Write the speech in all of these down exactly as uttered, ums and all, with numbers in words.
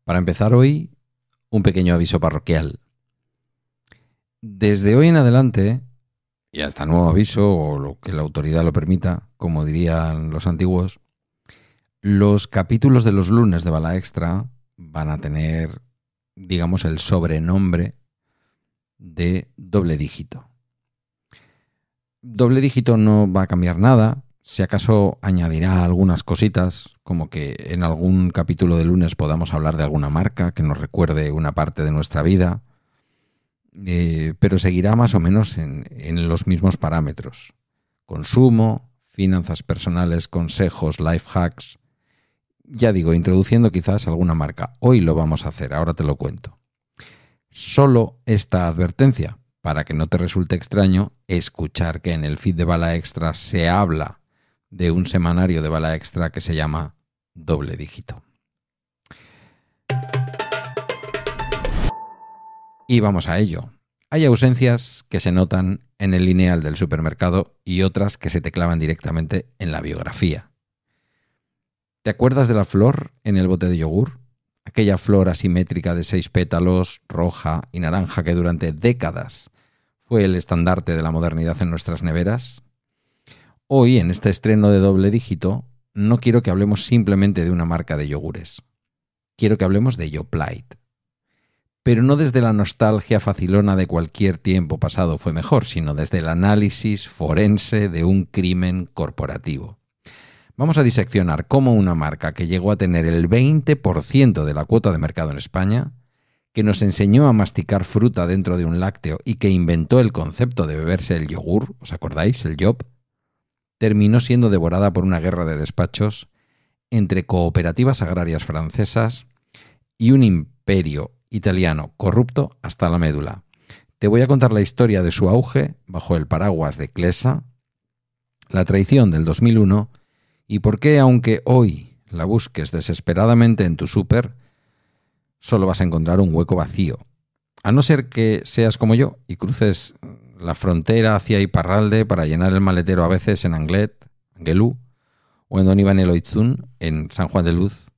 Para empezar hoy, un pequeño aviso parroquial. Desde hoy en adelante, y hasta nuevo aviso, o lo que la autoridad lo permita, como dirían los antiguos, los capítulos de los lunes de Bala Extra van a tener, digamos, el sobrenombre de doble dígito. Doble dígito no va a cambiar nada, si acaso añadirá algunas cositas, como que en algún capítulo de lunes podamos hablar de alguna marca que nos recuerde una parte de nuestra vida, eh, pero seguirá más o menos en, en los mismos parámetros. Consumo, finanzas personales, consejos, life hacks. Ya digo, introduciendo quizás alguna marca. Hoy lo vamos a hacer, ahora te lo cuento. Solo esta advertencia, para que no te resulte extraño escuchar que en el feed de Bala Extra se habla de un semanario de Bala Extra que se llama Doble Dígito. Y vamos a ello. Hay ausencias que se notan en el lineal del supermercado y otras que se te clavan directamente en la biografía. ¿Te acuerdas de la flor en el bote de yogur? Aquella flor asimétrica de seis pétalos, roja y naranja que durante décadas fue el estandarte de la modernidad en nuestras neveras. Hoy, en este estreno de Doble Dígito, no quiero que hablemos simplemente de una marca de yogures. Quiero que hablemos de Yoplait. Pero no desde la nostalgia facilona de cualquier tiempo pasado fue mejor, sino desde el análisis forense de un crimen corporativo. Vamos a diseccionar cómo una marca que llegó a tener el veinte por ciento de la cuota de mercado en España, que nos enseñó a masticar fruta dentro de un lácteo y que inventó el concepto de beberse el yogur, ¿os acordáis? El Yob, terminó siendo devorada por una guerra de despachos entre cooperativas agrarias francesas y un imperio italiano corrupto hasta la médula. Te voy a contar la historia de su auge bajo el paraguas de Clesa, la traición del dos mil uno y por qué, aunque hoy la busques desesperadamente en tu súper, solo vas a encontrar un hueco vacío. A no ser que seas como yo y cruces la frontera hacia Iparralde para llenar el maletero a veces en Anglet, Angelú, o en Don Iván Eloitzún, en San Juan de Luz,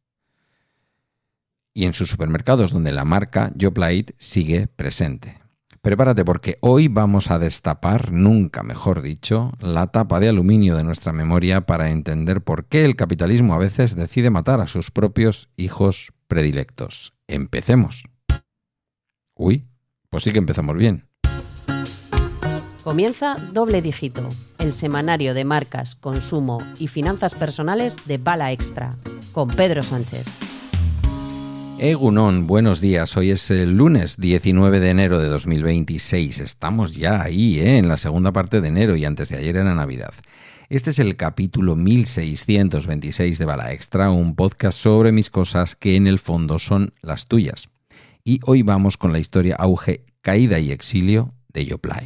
y en sus supermercados donde la marca Yoplait sigue presente. Prepárate porque hoy vamos a destapar, nunca mejor dicho, la tapa de aluminio de nuestra memoria para entender por qué el capitalismo a veces decide matar a sus propios hijos predilectos. Empecemos. Uy, pues sí que empezamos bien. Comienza Doble Dígito, el semanario de marcas, consumo y finanzas personales de Bala Extra, con Pedro Sánchez. Egunon, buenos días. Hoy es el lunes diecinueve de enero de dos mil veintiséis. Estamos ya ahí, ¿eh? En la segunda parte de enero y antes de ayer era Navidad. Este es el capítulo mil seiscientos veintiséis de Bala Extra, un podcast sobre mis cosas que en el fondo son las tuyas. Y hoy vamos con la historia auge, caída y exilio de Yoplait.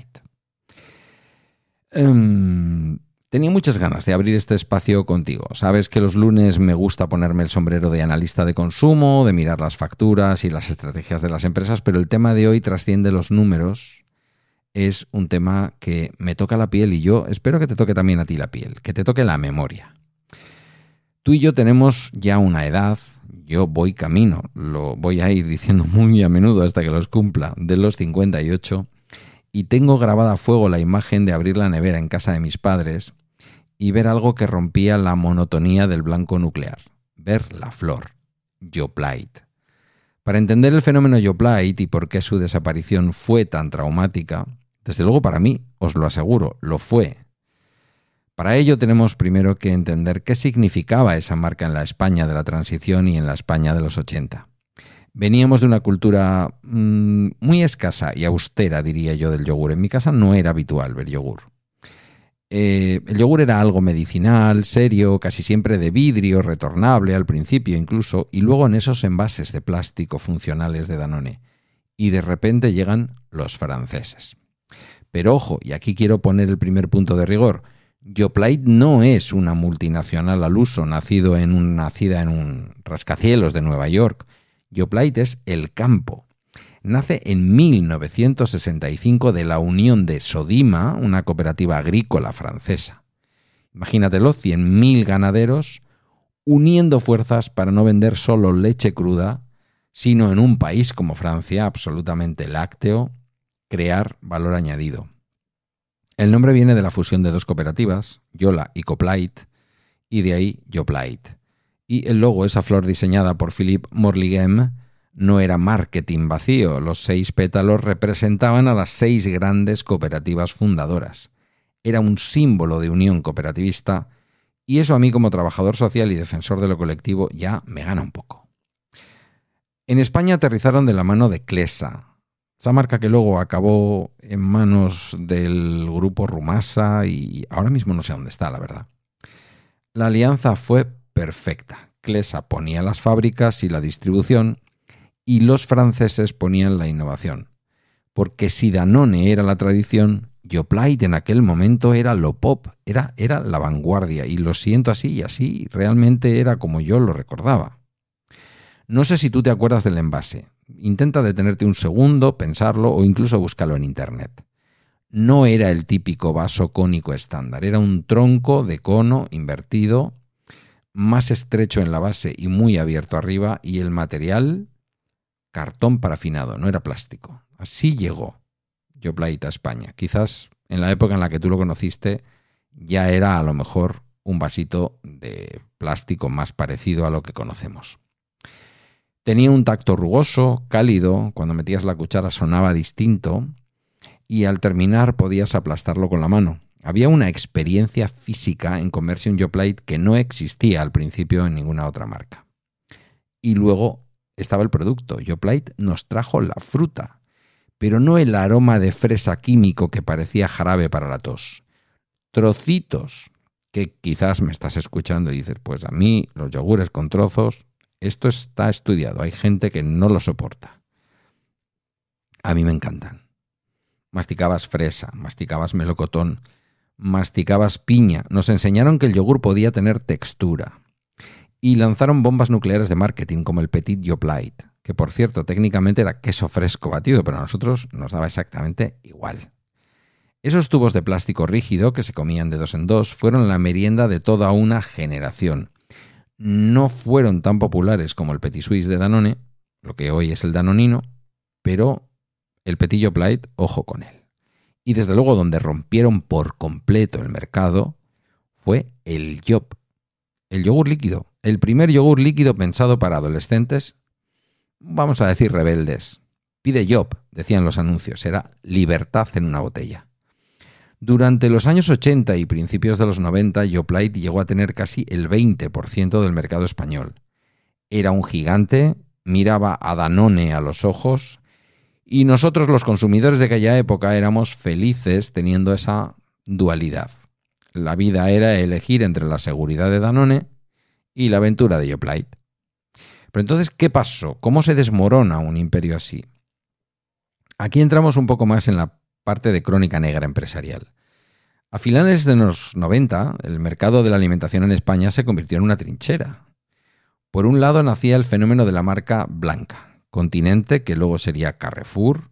Um, tenía muchas ganas de abrir este espacio contigo. Sabes que los lunes me gusta ponerme el sombrero de analista de consumo, de mirar las facturas y las estrategias de las empresas, pero el tema de hoy trasciende los números. Es un tema que me toca la piel y yo espero que te toque también a ti la piel, que te toque la memoria. Tú y yo tenemos ya una edad, yo voy camino, lo voy a ir diciendo muy a menudo hasta que los cumpla, de los cincuenta y ocho, y tengo grabada a fuego la imagen de abrir la nevera en casa de mis padres y ver algo que rompía la monotonía del blanco nuclear, ver la flor, Yoplait. Para entender el fenómeno Yoplait y por qué su desaparición fue tan traumática, desde luego para mí, os lo aseguro, lo fue. Para ello tenemos primero que entender qué significaba esa marca en la España de la transición y en la España de los ochenta. Veníamos de una cultura mmm, muy escasa y austera, diría yo, del yogur. En mi casa no era habitual ver yogur. Eh, el yogur era algo medicinal, serio, casi siempre de vidrio, retornable al principio incluso, y luego en esos envases de plástico funcionales de Danone. Y de repente llegan los franceses. Pero ojo, y aquí quiero poner el primer punto de rigor, Yoplait no es una multinacional al uso nacido en un, nacida en un rascacielos de Nueva York. Yoplait es el campo. Nace en mil novecientos sesenta y cinco de la unión de Sodima, una cooperativa agrícola francesa. Imagínatelo, cien mil ganaderos uniendo fuerzas para no vender solo leche cruda, sino en un país como Francia, absolutamente lácteo, crear valor añadido. El nombre viene de la fusión de dos cooperativas, Yola y Coplite, y de ahí Yoplait. Y el logo, esa flor diseñada por Philippe Morlighem, no era marketing vacío. Los seis pétalos representaban a las seis grandes cooperativas fundadoras. Era un símbolo de unión cooperativista y eso a mí como trabajador social y defensor de lo colectivo ya me gana un poco. En España aterrizaron de la mano de Clesa, esa marca que luego acabó en manos del grupo Rumasa y ahora mismo no sé dónde está, la verdad. La alianza fue perfecta. Clesa ponía las fábricas y la distribución y los franceses ponían la innovación. Porque si Danone era la tradición, Yoplait en aquel momento era lo pop, era, era la vanguardia, y lo siento así y así realmente era como yo lo recordaba. No sé si tú te acuerdas del envase. Intenta detenerte un segundo, pensarlo o incluso búscalo en internet. No era el típico vaso cónico estándar, era un tronco de cono invertido, más estrecho en la base y muy abierto arriba, y el material, cartón parafinado, no era plástico. Así llegó Yoplait a España. Quizás en la época en la que tú lo conociste ya era a lo mejor un vasito de plástico más parecido a lo que conocemos. Tenía un tacto rugoso, cálido, cuando metías la cuchara sonaba distinto y al terminar podías aplastarlo con la mano. Había una experiencia física en comerse un Yoplait que no existía al principio en ninguna otra marca. Y luego estaba el producto. Yoplait nos trajo la fruta, pero no el aroma de fresa químico que parecía jarabe para la tos. Trocitos, que quizás me estás escuchando y dices, pues a mí los yogures con trozos, esto está estudiado, hay gente que no lo soporta. A mí me encantan. Masticabas fresa, masticabas melocotón, masticabas piña. Nos enseñaron que el yogur podía tener textura. Y lanzaron bombas nucleares de marketing como el Petit Yoplait, que por cierto técnicamente era queso fresco batido, pero a nosotros nos daba exactamente igual. Esos tubos de plástico rígido que se comían de dos en dos fueron la merienda de toda una generación. No fueron tan populares como el Petit Suisse de Danone, lo que hoy es el Danonino, pero el Petit Yoplait, ojo con él. Y desde luego donde rompieron por completo el mercado fue el Yop, el yogur líquido, el primer yogur líquido pensado para adolescentes, vamos a decir rebeldes. Pide Yop, decían los anuncios, era libertad en una botella. Durante los años ochenta y principios de los noventa, Yoplait llegó a tener casi el veinte por ciento del mercado español. Era un gigante, miraba a Danone a los ojos y nosotros los consumidores de aquella época éramos felices teniendo esa dualidad. La vida era elegir entre la seguridad de Danone y la aventura de Yoplait. Pero entonces, ¿qué pasó? ¿Cómo se desmorona un imperio así? Aquí entramos un poco más en la parte de crónica negra empresarial. A finales de los noventa, el mercado de la alimentación en España se convirtió en una trinchera. Por un lado nacía el fenómeno de la marca Blanca, Continente, que luego sería Carrefour,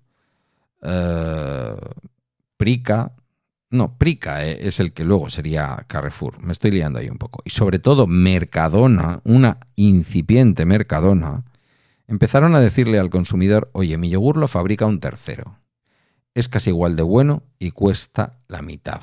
eh, Prica, no, Prica es el que luego sería Carrefour, me estoy liando ahí un poco, y sobre todo Mercadona, una incipiente Mercadona, empezaron a decirle al consumidor, oye, mi yogur lo fabrica un tercero. Es casi igual de bueno y cuesta la mitad.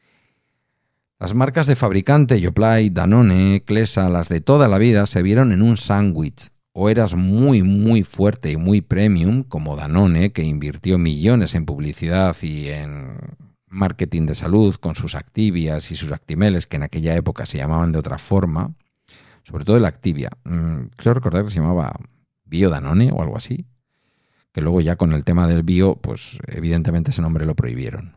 Las marcas de fabricante, Yoplait, Danone, Clesa, las de toda la vida, se vieron en un sándwich. O eras muy, muy fuerte y muy premium, como Danone, que invirtió millones en publicidad y en marketing de salud con sus Activias y sus Actimeles, que en aquella época se llamaban de otra forma. Sobre todo el Activia. Creo recordar que se llamaba Bio Danone o algo así. Que luego ya con el tema del bio, pues evidentemente ese nombre lo prohibieron.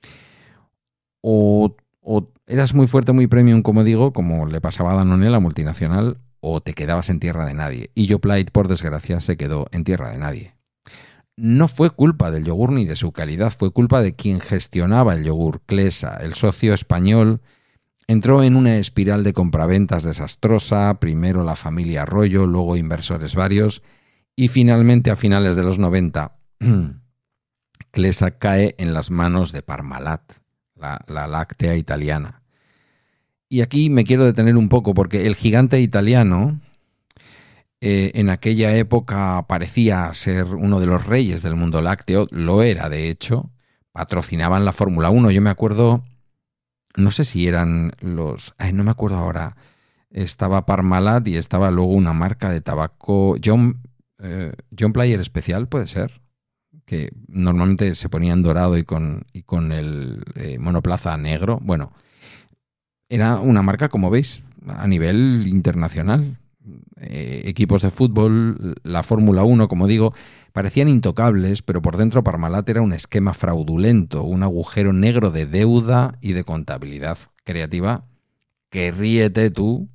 O, o eras muy fuerte, muy premium, como digo, como le pasaba a Danone, la multinacional, o te quedabas en tierra de nadie. Y Yoplait, por desgracia, se quedó en tierra de nadie. No fue culpa del yogur ni de su calidad, fue culpa de quien gestionaba el yogur, Clesa, el socio español. Entró en una espiral de compraventas desastrosa, primero la familia Arroyo, luego inversores varios, y finalmente a finales de los noventa, Clesa cae en las manos de Parmalat, la, la láctea italiana. Y aquí me quiero detener un poco porque el gigante italiano eh, en aquella época parecía ser uno de los reyes del mundo lácteo, lo era de hecho, patrocinaban la Fórmula uno. Yo me acuerdo, no sé si eran los... Ay, no me acuerdo ahora. Estaba Parmalat y estaba luego una marca de tabaco, John, eh, John Player Especial, puede ser, que normalmente se ponía en dorado y con, y con el eh, monoplaza negro. Bueno, era una marca, como veis, a nivel internacional. Eh, equipos de fútbol, la Fórmula uno, como digo, parecían intocables, pero por dentro Parmalat era un esquema fraudulento, un agujero negro de deuda y de contabilidad creativa que ríete tú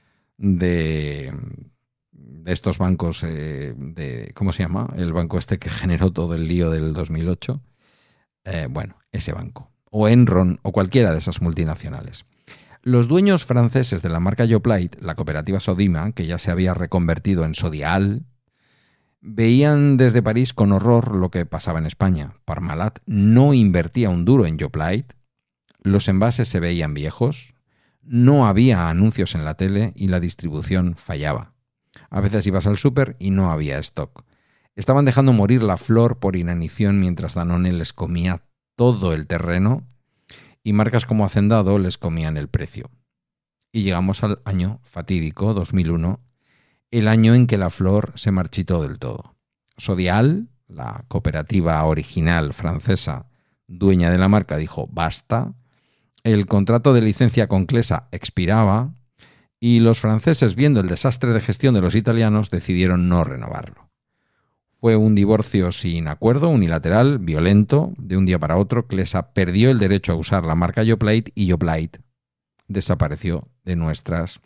de, de estos bancos, eh, de ¿cómo se llama? El banco este que generó todo el lío del dos mil ocho. Eh, bueno, ese banco. O Enron, o cualquiera de esas multinacionales. Los dueños franceses de la marca Yoplait, la cooperativa Sodima, que ya se había reconvertido en Sodial, veían desde París con horror lo que pasaba en España. Parmalat no invertía un duro en Yoplait, los envases se veían viejos, no había anuncios en la tele y la distribución fallaba. A veces ibas al súper y no había stock. Estaban dejando morir la flor por inanición mientras Danone les comía todo el terreno y marcas como Hacendado les comían el precio. Y llegamos al año fatídico, dos mil uno, el año en que la flor se marchitó del todo. Sodial, la cooperativa original francesa, dueña de la marca, dijo basta, el contrato de licencia con Clesa expiraba y los franceses, viendo el desastre de gestión de los italianos, decidieron no renovarlo. Fue un divorcio sin acuerdo, unilateral, violento. De un día para otro, Clesa perdió el derecho a usar la marca Yoplait y Yoplait desapareció de nuestras,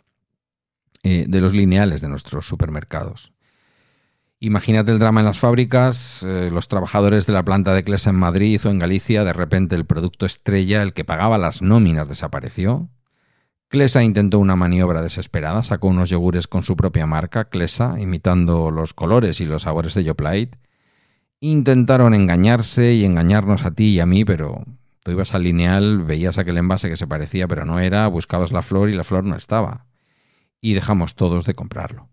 eh, de los lineales de nuestros supermercados. Imagínate el drama en las fábricas, eh, los trabajadores de la planta de Clesa en Madrid o en Galicia, de repente el producto estrella, el que pagaba las nóminas, desapareció. Clesa intentó una maniobra desesperada, sacó unos yogures con su propia marca, Clesa, imitando los colores y los sabores de Yoplait. Intentaron engañarse y engañarnos a ti y a mí, pero tú ibas al lineal, veías aquel envase que se parecía pero no era, buscabas la flor y la flor no estaba. Y dejamos todos de comprarlo.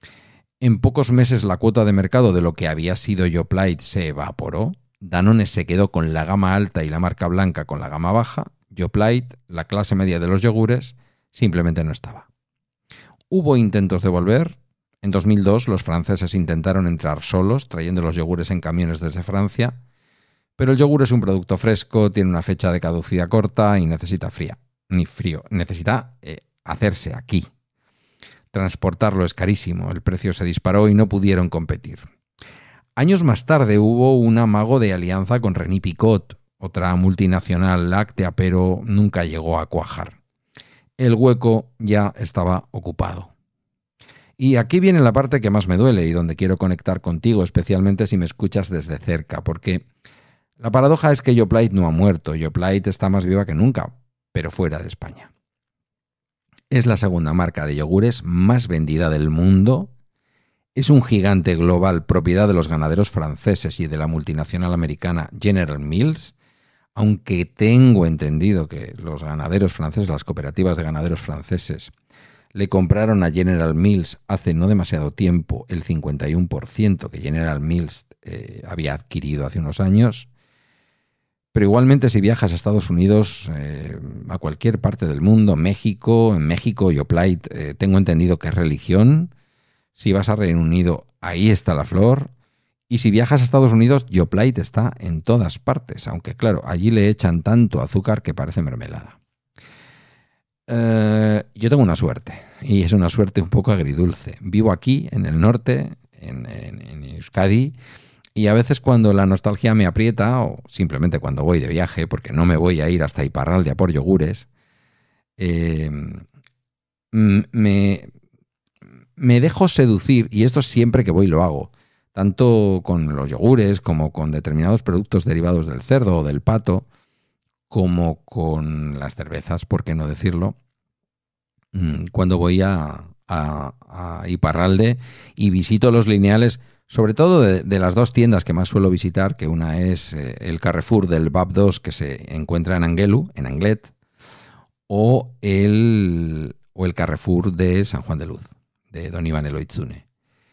En pocos meses la cuota de mercado de lo que había sido Yoplait se evaporó. Danone se quedó con la gama alta y la marca blanca con la gama baja. Yoplait, la clase media de los yogures, simplemente no estaba. Hubo intentos de volver. En dos mil dos los franceses intentaron entrar solos, trayendo los yogures en camiones desde Francia, pero el yogur es un producto fresco, tiene una fecha de caducidad corta y necesita fría, ni frío, necesita eh, hacerse aquí. Transportarlo es carísimo, el precio se disparó y no pudieron competir. Años más tarde hubo un amago de alianza con René Picot, otra multinacional láctea, pero nunca llegó a cuajar. El hueco ya estaba ocupado. Y aquí viene la parte que más me duele y donde quiero conectar contigo, especialmente si me escuchas desde cerca, porque la paradoja es que Yoplait no ha muerto, Yoplait está más viva que nunca, pero fuera de España. Es la segunda marca de yogures más vendida del mundo. Es un gigante global propiedad de los ganaderos franceses y de la multinacional americana General Mills, aunque tengo entendido que los ganaderos franceses, las cooperativas de ganaderos franceses, le compraron a General Mills hace no demasiado tiempo el cincuenta y uno por ciento que General Mills eh, había adquirido hace unos años. Pero igualmente si viajas a Estados Unidos, eh, a cualquier parte del mundo, México, en México Yoplait, eh, tengo entendido que es religión. Si vas a Reino Unido, ahí está la flor. Y si viajas a Estados Unidos, Yoplait está en todas partes, aunque claro, allí le echan tanto azúcar que parece mermelada. Eh, yo tengo una suerte, y es una suerte un poco agridulce. Vivo aquí, en el norte, en, en, en Euskadi, y a veces cuando la nostalgia me aprieta, o simplemente cuando voy de viaje, porque no me voy a ir hasta Iparralde a por yogures, eh, me, me dejo seducir, y esto siempre que voy lo hago, tanto con los yogures como con determinados productos derivados del cerdo o del pato, como con las cervezas, por qué no decirlo, cuando voy a, a, a Iparralde y visito los lineales, sobre todo de, de las dos tiendas que más suelo visitar, que una es eh, el Carrefour del B A P dos que se encuentra en Anguelu, en Anglet, o el, o el Carrefour de San Juan de Luz, de Don Iván Eloitzune.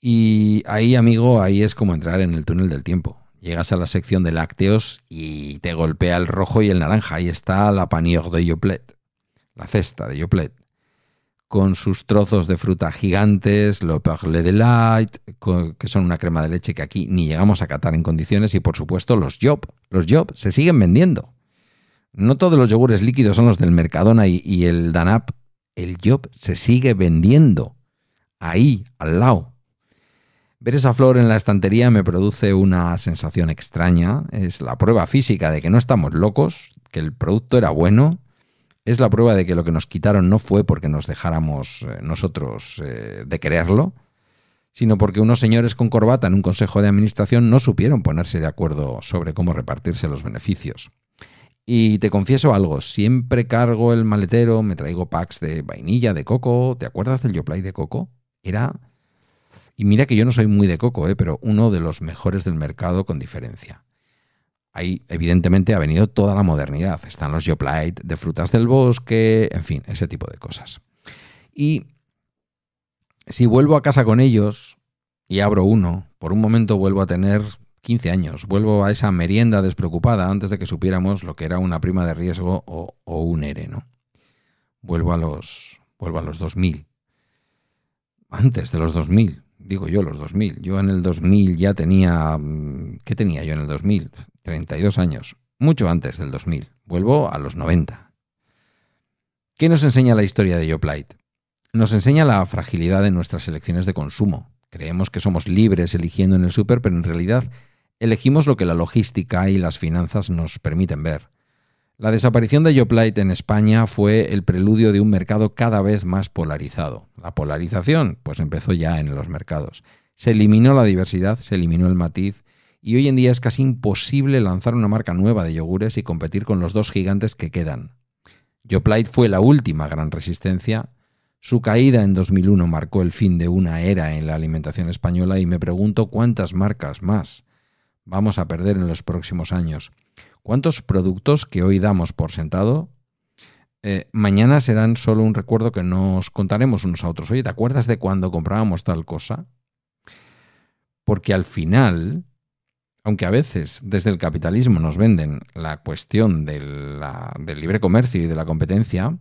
Y ahí, amigo, ahí es como entrar en el túnel del tiempo. Llegas a la sección de lácteos y te golpea el rojo y el naranja. Ahí está la panier de Yoplait, la cesta de Yoplait, con sus trozos de fruta gigantes, le perle de light, que son una crema de leche que aquí ni llegamos a catar en condiciones, y por supuesto los Job. Los Job se siguen vendiendo. No todos los yogures líquidos son los del Mercadona y, y el Danap. El Job se sigue vendiendo ahí, al lado. Ver esa flor en la estantería me produce una sensación extraña. Es la prueba física de que no estamos locos, que el producto era bueno. Es la prueba de que lo que nos quitaron no fue porque nos dejáramos eh, nosotros eh, de quererlo, sino porque unos señores con corbata en un consejo de administración no supieron ponerse de acuerdo sobre cómo repartirse los beneficios. Y te confieso algo, siempre cargo el maletero, me traigo packs de vainilla, de coco. ¿Te acuerdas del Yoplait de coco? Era... Y mira que yo no soy muy de coco, ¿eh? Pero uno de los mejores del mercado con diferencia. Ahí, evidentemente, ha venido toda la modernidad. Están los Yoplait de frutas del bosque, en fin, ese tipo de cosas. Y si vuelvo a casa con ellos y abro uno, por un momento vuelvo a tener quince años. Vuelvo a esa merienda despreocupada antes de que supiéramos lo que era una prima de riesgo o, o un E R E, ¿no? Vuelvo a los, vuelvo a los dos mil. Antes de los dos mil. Digo yo, los dos mil. Yo en el dos mil ya tenía... ¿Qué tenía yo en el dos mil? treinta y dos años. Mucho antes del dos mil. Vuelvo a los noventa. ¿Qué nos enseña la historia de Yoplait? Nos enseña la fragilidad de nuestras elecciones de consumo. Creemos que somos libres eligiendo en el súper, pero en realidad elegimos lo que la logística y las finanzas nos permiten ver. La desaparición de Yoplait en España fue el preludio de un mercado cada vez más polarizado. La polarización, pues empezó ya en los mercados. Se eliminó la diversidad, se eliminó el matiz, y hoy en día es casi imposible lanzar una marca nueva de yogures y competir con los dos gigantes que quedan. Yoplait fue la última gran resistencia. Su caída en dos mil uno marcó el fin de una era en la alimentación española, y me pregunto cuántas marcas más vamos a perder en los próximos años. ¿Cuántos productos que hoy damos por sentado eh, mañana serán solo un recuerdo que nos contaremos unos a otros? Oye, ¿te acuerdas de cuando comprábamos tal cosa? Porque al final, aunque a veces desde el capitalismo nos venden la cuestión de la, del libre comercio y de la competencia,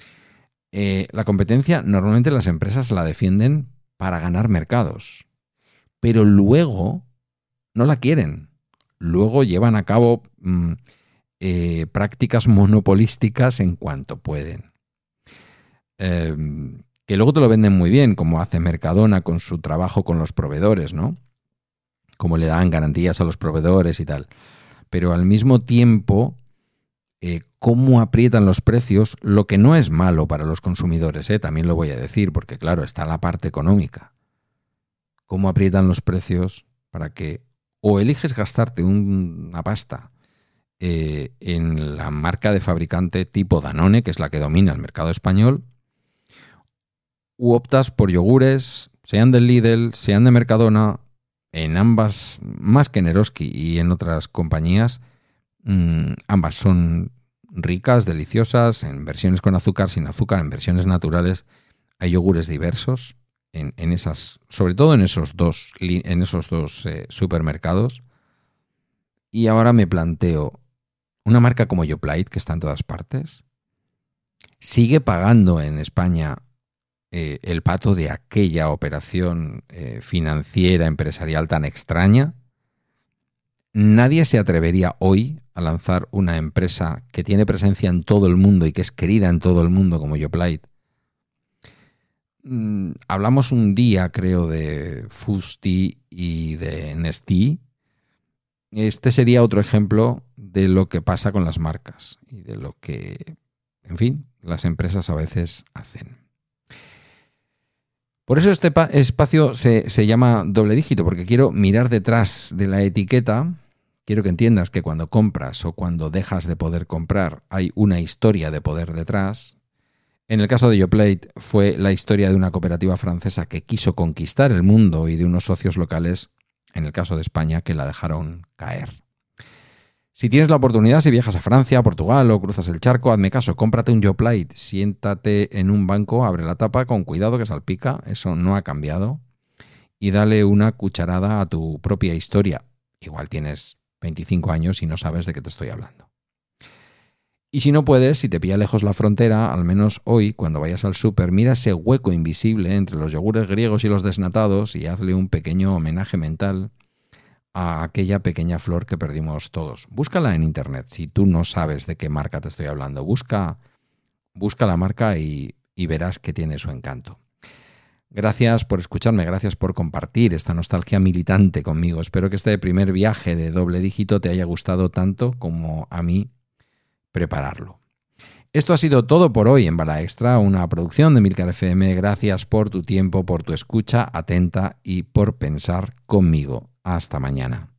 eh, la competencia normalmente las empresas la defienden para ganar mercados, pero luego no la quieren. Luego llevan a cabo mmm, eh, prácticas monopolísticas en cuanto pueden. Eh, que luego te lo venden muy bien, como hace Mercadona con su trabajo con los proveedores, ¿no? Como le dan garantías a los proveedores y tal. Pero al mismo tiempo, eh, cómo aprietan los precios, lo que no es malo para los consumidores, ¿eh? También lo voy a decir, porque claro, está la parte económica. Cómo aprietan los precios para que o eliges gastarte un, una pasta eh, en la marca de fabricante tipo Danone, que es la que domina el mercado español, u optas por yogures, sean del Lidl, sean de Mercadona, en ambas, más que en Eroski y en otras compañías, mmm, ambas son ricas, deliciosas, en versiones con azúcar, sin azúcar, en versiones naturales. Hay yogures diversos. En, en esas, sobre todo en esos dos, en esos dos eh, supermercados. Y ahora me planteo, una marca como Yoplait, que está en todas partes, sigue pagando en España eh, el pato de aquella operación eh, financiera, empresarial tan extraña. Nadie se atrevería hoy a lanzar una empresa que tiene presencia en todo el mundo y que es querida en todo el mundo como Yoplait. Hablamos un día, creo, de Fusti y de Nestí. Este sería otro ejemplo de lo que pasa con las marcas y de lo que, en fin, las empresas a veces hacen. Por eso este pa- espacio se, se llama doble dígito, porque quiero mirar detrás de la etiqueta. Quiero que entiendas que cuando compras o cuando dejas de poder comprar hay una historia de poder detrás. En el caso de Yoplait fue la historia de una cooperativa francesa que quiso conquistar el mundo y de unos socios locales, en el caso de España, que la dejaron caer. Si tienes la oportunidad, si viajas a Francia, a Portugal o cruzas el charco, hazme caso, cómprate un Yoplait, siéntate en un banco, abre la tapa, con cuidado que salpica, eso no ha cambiado. y dale una cucharada a tu propia historia. Igual tienes veinticinco años y no sabes de qué te estoy hablando. Y si no puedes, si te pilla lejos la frontera, al menos hoy, cuando vayas al súper, mira ese hueco invisible entre los yogures griegos y los desnatados y hazle un pequeño homenaje mental a aquella pequeña flor que perdimos todos. Búscala en internet. Si tú no sabes de qué marca te estoy hablando, busca, busca la marca y, y verás que tiene su encanto. Gracias por escucharme, gracias por compartir esta nostalgia militante conmigo. Espero que este primer viaje de doble dígito te haya gustado tanto como a mí prepararlo. Esto ha sido todo por hoy en Bala Extra, una producción de Milcar F M. Gracias por tu tiempo, por tu escucha atenta y por pensar conmigo. Hasta mañana.